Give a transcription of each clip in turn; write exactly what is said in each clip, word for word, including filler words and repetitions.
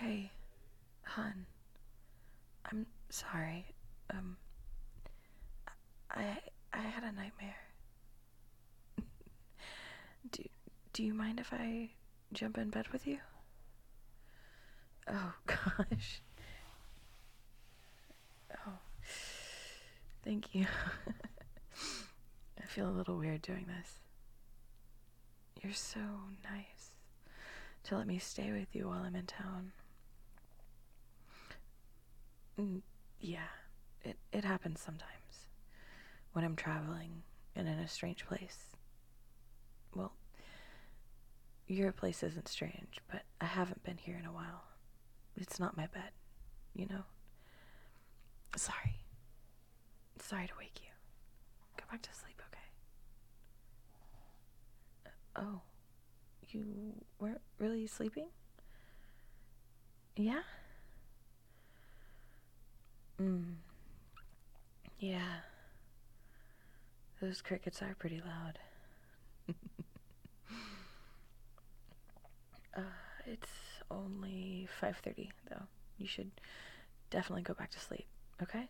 Hey, hon. I'm sorry. Um, I I had a nightmare. Do Do you mind if I jump in bed with you? Oh gosh. Oh, thank you. I feel a little weird doing this. You're so nice to let me stay with you while I'm in town. Mm, yeah, it it happens sometimes when I'm traveling and in a strange place. Well, your place isn't strange, but I haven't been here in a while. It's not my bed, you know? Sorry. Sorry to wake you. Go back to sleep, okay? Uh, oh, you weren't really sleeping? Yeah? Mm. Yeah. Those crickets are pretty loud. uh, it's only five thirty, though. You should definitely go back to sleep, okay?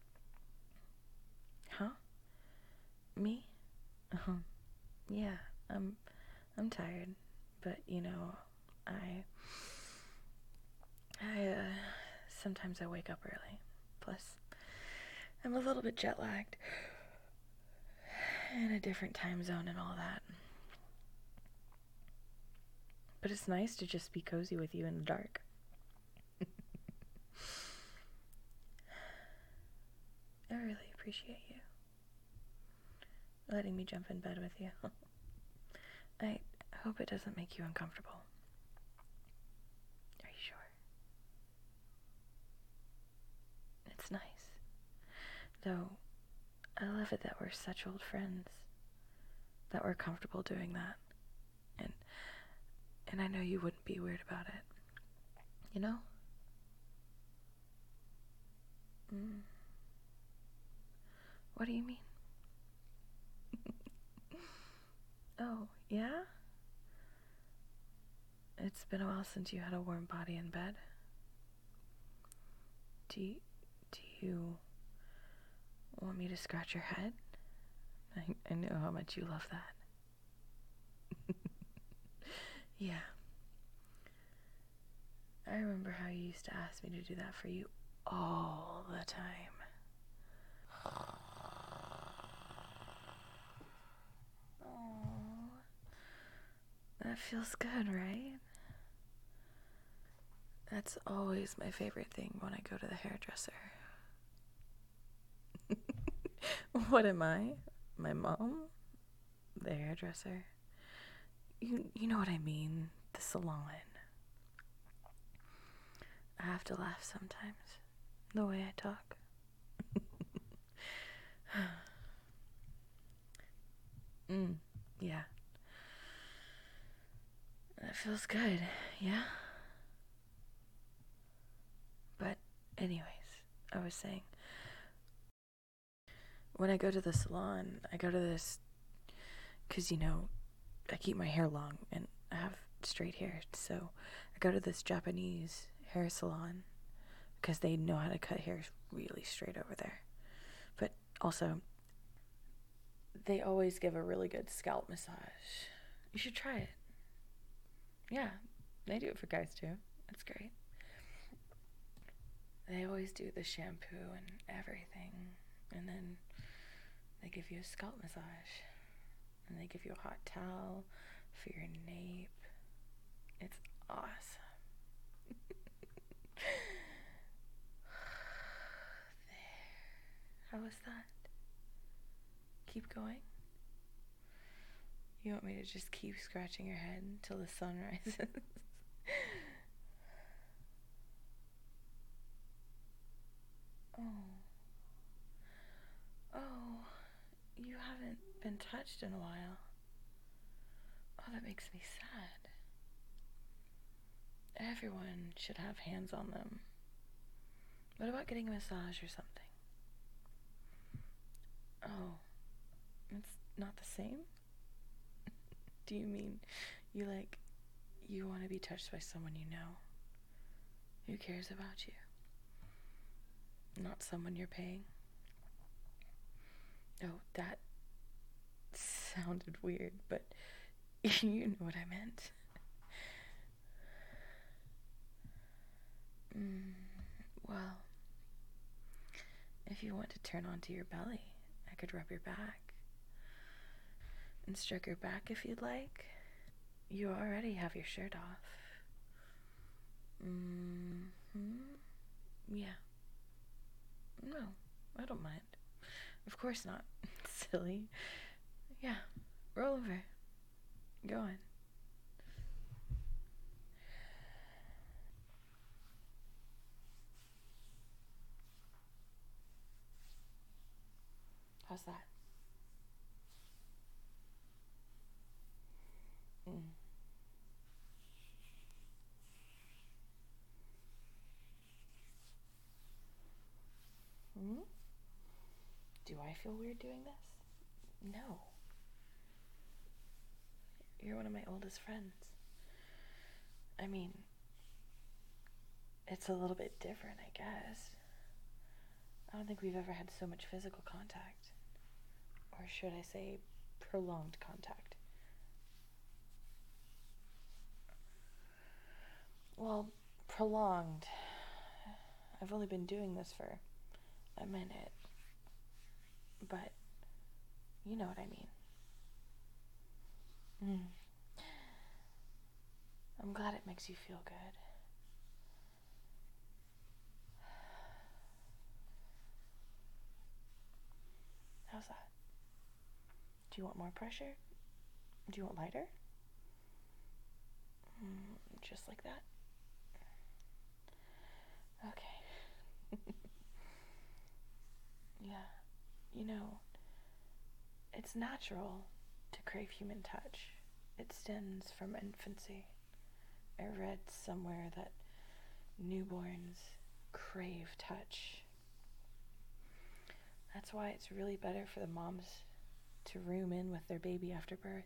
Huh? Me? Uh-huh. Yeah, I'm I'm tired, but you know, I I uh sometimes I wake up early. Plus, I'm a little bit jet lagged in a different time zone and all that. But it's nice to just be cozy with you in the dark. I really appreciate you letting me jump in bed with you. I hope it doesn't make you uncomfortable. Are you sure? It's nice. Though, I love it that we're such old friends. That we're comfortable doing that. And and I know you wouldn't be weird about it. You know? Mm. What do you mean? Oh, yeah? It's been a while since you had a warm body in bed. Do you, do you want me to scratch your head? I, I know how much you love that. Yeah. I remember how you used to ask me to do that for you all the time. Oh, that feels good, right? That's always my favorite thing when I go to the hairdresser. What am I? My mom? The hairdresser? You you know what I mean, the salon. I have to laugh sometimes, the way I talk. mm, yeah. That feels good, yeah? But anyways, I was saying, when I go to the salon, I go to this, because, you know, I keep my hair long and I have straight hair, so I go to this Japanese hair salon because they know how to cut hair really straight over there. But also, they always give a really good scalp massage. You should try it. Yeah, they do it for guys too. That's great. They always do the shampoo and everything, and then they give you a scalp massage, and they give you a hot towel for your nape. It's awesome. There. How was that? Keep going? You want me to just keep scratching your head until the sun rises? Oh. Oh, you haven't been touched in a while. Oh, that makes me sad. Everyone should have hands on them. What about getting a massage or something? Oh, it's not the same? Do you mean you like, you want to be touched by someone you know? who cares about you, not someone you're paying. Oh, that sounded weird, but you know what I meant. Mm, well, if you want to turn onto your belly, I could rub your back and stroke your back if you'd like. You already have your shirt off. Mm-hmm. Yeah. No, I don't mind. Of course not. Silly. Yeah. Roll over. Go on. How's that? Mm. Hmm? Do I feel weird doing this? No. You're one of my oldest friends. I mean, it's a little bit different, I guess. I don't think we've ever had so much physical contact. Or should I say, prolonged contact. Well, prolonged. I've only been doing this for a minute. But you know what I mean. Mm. I'm glad it makes you feel good. How's that? Do you want more pressure? Do you want lighter? Mm, just like that? Okay. Yeah. You know, it's natural to crave human touch. It stems from infancy. I read somewhere that newborns crave touch. That's why it's really better for the moms to room in with their baby after birth.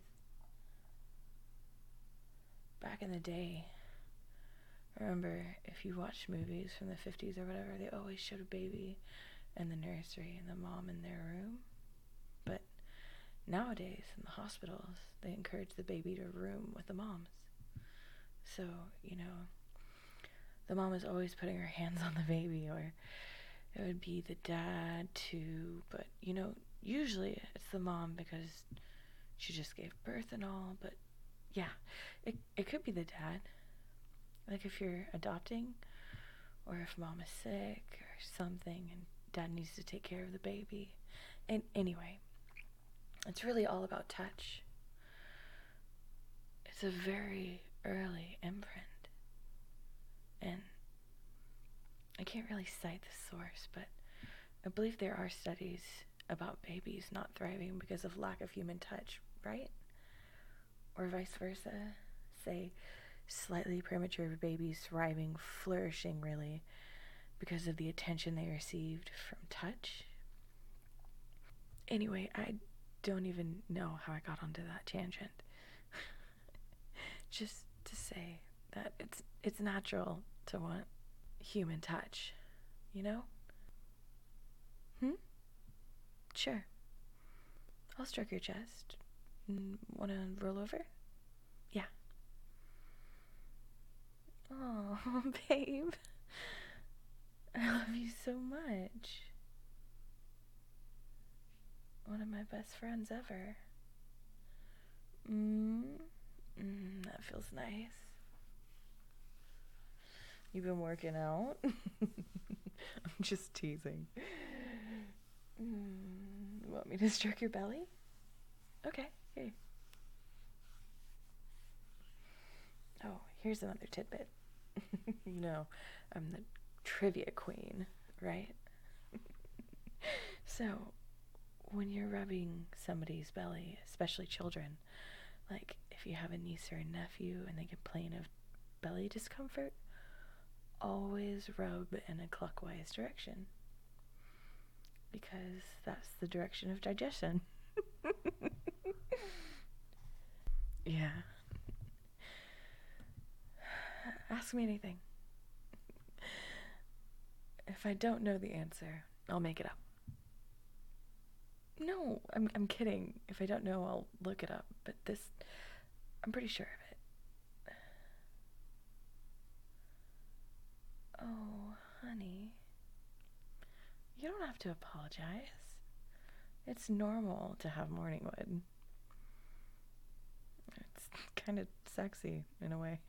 Back in the day, remember, if you watch movies from the fifties or whatever, they always showed a baby in the nursery and the mom in their room. But nowadays, in the hospitals, they encourage the baby to room with the moms. So, you know, the mom is always putting her hands on the baby, or it would be the dad too. But, you know, usually it's the mom because she just gave birth and all. But, yeah, it, it could be the dad. Like if you're adopting, or if mom is sick or something and dad needs to take care of the baby. And anyway, it's really all about touch. It's a very early imprint. And I can't really cite the source, but I believe there are studies about babies not thriving because of lack of human touch, right? Or vice versa. Say, slightly premature babies thriving, flourishing really, because of the attention they received from touch. Anyway, I don't even know how I got onto that tangent. Just to say that it's it's natural to want human touch, you know? Hmm? Sure. I'll stroke your chest. Wanna roll over? Yeah. Oh, babe. I love you so much. One of my best friends ever. Mmm. Mm, that feels nice. You've been working out? I'm just teasing. Mm, you want me to stroke your belly? Okay, here. Oh, here's another tidbit. You know, I'm the trivia queen, right? So, when you're rubbing somebody's belly, especially children, like if you have a niece or a nephew and they complain of belly discomfort, always rub in a clockwise direction, because that's the direction of digestion. Yeah. Ask me anything. If I don't know the answer, I'll make it up. No, I'm I'm kidding. If I don't know, I'll look it up. But this, I'm pretty sure of it. Oh, honey. You don't have to apologize. It's normal to have morning wood. It's kind of sexy in a way.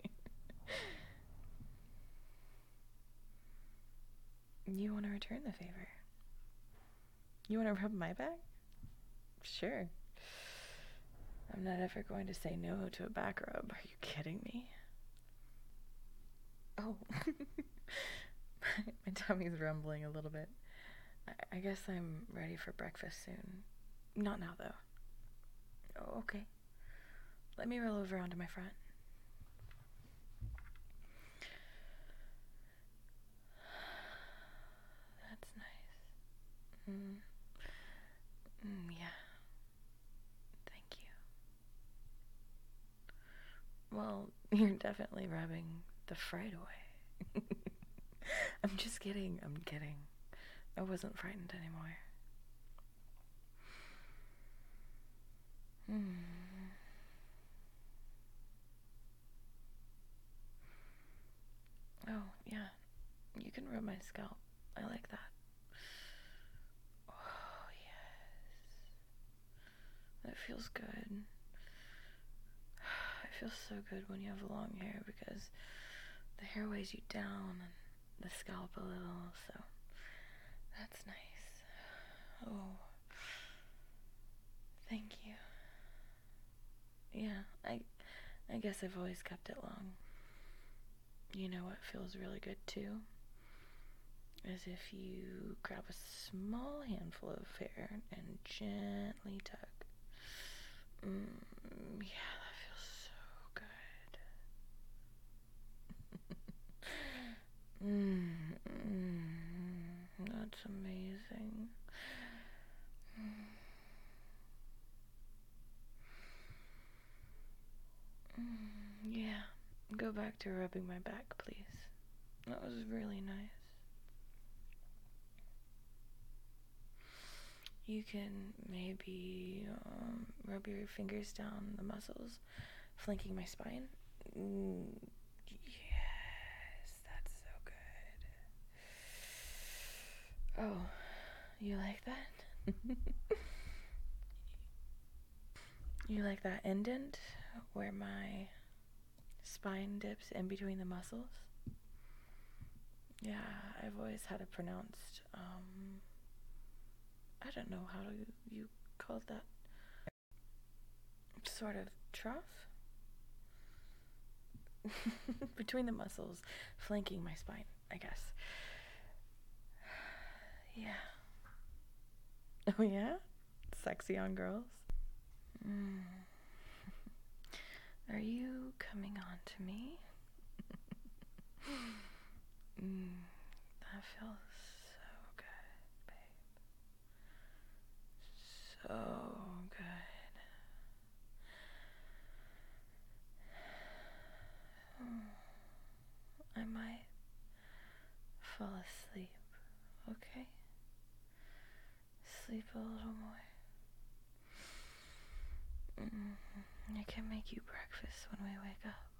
You want to return the favor? You want to rub my back? Sure. I'm not ever going to say no to a back rub. Are you kidding me? Oh. My tummy's rumbling a little bit. I, I guess I'm ready for breakfast soon. Not now, though. Oh, okay. Let me roll over onto my front. That's nice. Mm. Mm, yeah. Thank you. Well, you're definitely rubbing the fright away. I'm just kidding. I'm kidding. I wasn't frightened anymore. Hmm. Oh, yeah. You can rub my scalp. I like that. Oh, yes. That feels good. It feels so good when you have long hair because the hair weighs you down and the scalp a little, so that's nice. Oh, thank you. Yeah, I, I guess I've always kept it long. You know what feels really good too? Is if you grab a small handful of hair and gently tug. Mm, yeah, that feels so good. mm, mm, that's amazing. Mm, yeah, go back to rubbing my back, please. That was really nice. You can maybe um, rub your fingers down the muscles flanking my spine. Mm, yes, that's so good. Oh, you like that? You like that indent where my spine dips in between the muscles? Yeah, I've always had it pronounced, um, I don't know how you, you called that. Sort of trough? Between the muscles, flanking my spine, I guess. Yeah. Oh, yeah? Sexy on girls? Mm. Are you coming on to me? mm. That feels so good, babe. So good. I might fall asleep, okay? Sleep a little more. Mm-hmm. I can make you breakfast when we wake up.